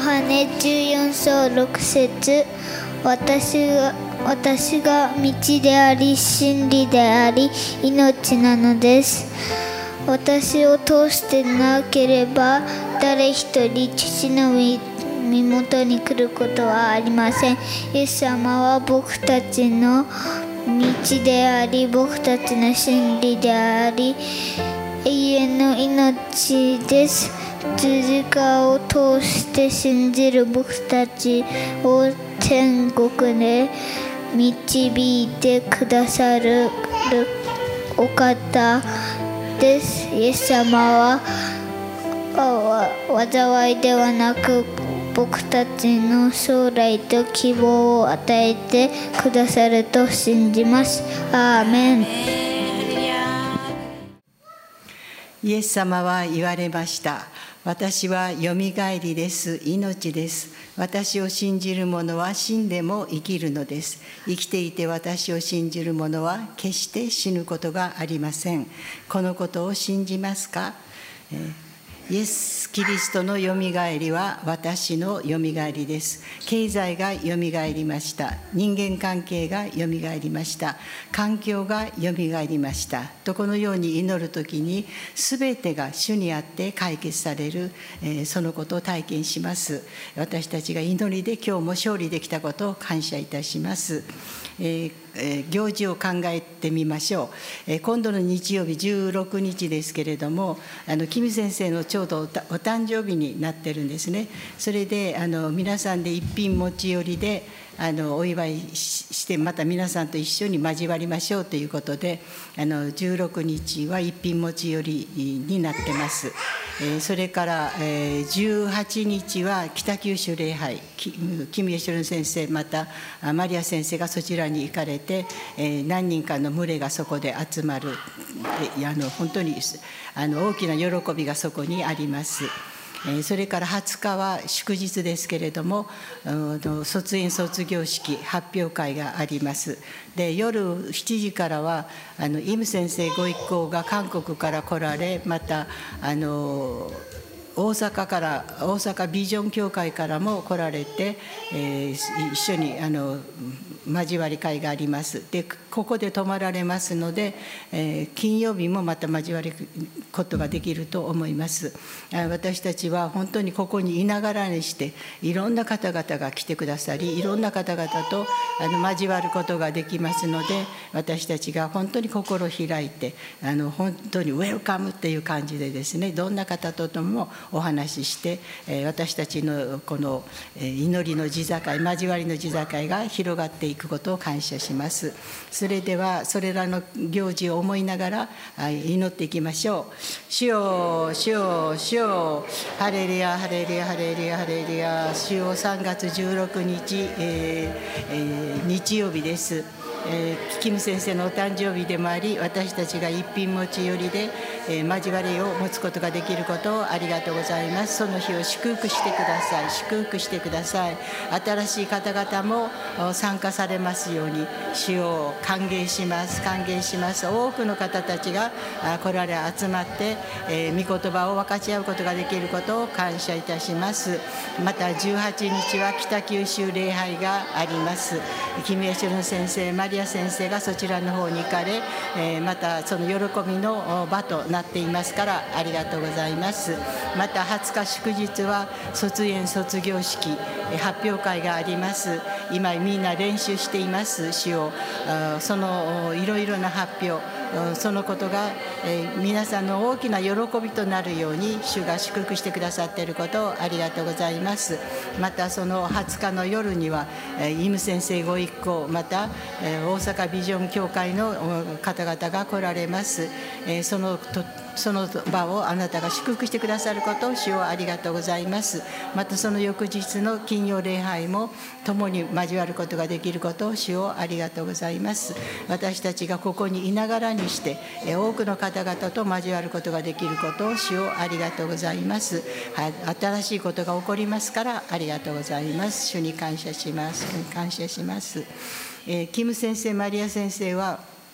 ハネ14章6節、私が道であり真理であり命なのです。私を通してなければ誰一人父の身元に来ることはありません。イエス様は僕たちの道であり、僕たちの真理であり、永遠の命です。十字架を通して信じる僕たちを天国で導いてくださるお方です。イエス様は災いではなく、僕たちの将来と希望を与えてくださると信じます。アーメン。 イエス様は言われました。私はよみがえりです。命です。私を信じる者は死んでも生きるのです。生きていて私を信じる者は決して死ぬことがありません。このことを信じますか？イエス・キリストのよみがえりは私のよみがえりです。経済がよみがえりました。人間関係がよみがえりました。環境がよみがえりました。とこのように祈るときに全てが主にあって解決される、そのことを体験します。私たちが祈りで今日も勝利できたことを感謝いたします。行事を考えてみましょう。今度の日曜日16日ですけれども、キム先生のちょうどお誕生日になってるんですね。それで皆さんで一品持ち寄りでお祝いして、また皆さんと一緒に交わりましょうということで、16日は一品持ち寄りになってます。それから18日は北九州礼拝、キム・ヨシルン先生、またマリア先生がそちらに行かれて、何人かの群れがそこで集まる。本当に大きな喜びがそこにあります。それから20日は祝日ですけれども、卒園卒業式発表会があります。で、夜7時からはイム先生ご一行が韓国から来られ、また大阪ビジョン協会からも来られて、一緒に交わり会があります。で、ここで泊まられますので、金曜日もまた交わることができると思います。私たちは本当にここにいながらにしていろんな方々が来てくださり、いろんな方々と交わることができますので、私たちが本当に心を開いて本当にウェルカムっていう感じでですね、どんな方ともお話しして、私たちのこの祈りの地境、交わりの地境が広がっていくことを感謝します。それではそれらの行事を思いながら祈っていきましょう。主よ、主よ、主よ、ハレルヤ、ハレルヤ、ハレルヤ、ハレルヤ。主よ、3月16日、日曜日です。キム先生のお誕生日でもあり、私たちが一品持ち寄りで、交わりを持つことができることをありがとうございます。その日を祝福してください。祝福してください。新しい方々も参加されますように、主を歓迎します。歓迎します。多くの方たちが来られ集まって、御言葉を分かち合うことができることを感謝いたします。また18日は北九州礼拝があります。キム・ヨシルン先生、マリア先生がそちらの方に行かれ、またその喜びの場となっていますから、ありがとうございます。また20日祝日は卒園卒業式発表会があります。今みんな練習しています。主をそのいろいろな発表、そのことが皆さんの大きな喜びとなるように主が祝福してくださっていることをありがとうございます。またその20日の夜にはイム先生ご一行、また大阪ビジョン協会の方々が来られます。その場をあなたが祝福してくださることを主をありがとうございます。またその翌日の金曜礼拝も共に交わることができることを主をありがとうございます。私たちがここにいながらにして多くの方々と交わることができることを主をありがとうございます。新しいことが起こりますからありがとうございます。主に感謝します。主に感謝します。キム先生、マリア先生は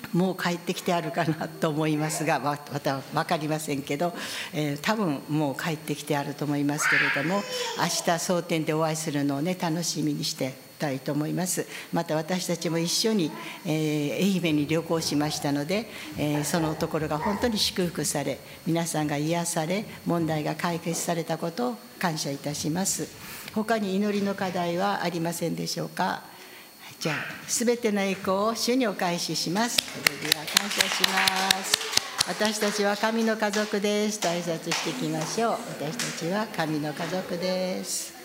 もう帰ってきてあるかなと思いますが、また分かりませんけど、多分もう帰ってきてあると思いますけれども、明日蒼天でお会いするのをね、楽しみにしてたいと思います。また私たちも一緒に、愛媛に旅行しましたので、そのところが本当に祝福され、皆さんが癒され、問題が解決されたことを感謝いたします。他に祈りの課題はありませんでしょうか。じゃあ、すべての栄光を主にお返しします。それでは感謝します。私たちは神の家族ですと挨拶していきましょう。私たちは神の家族です。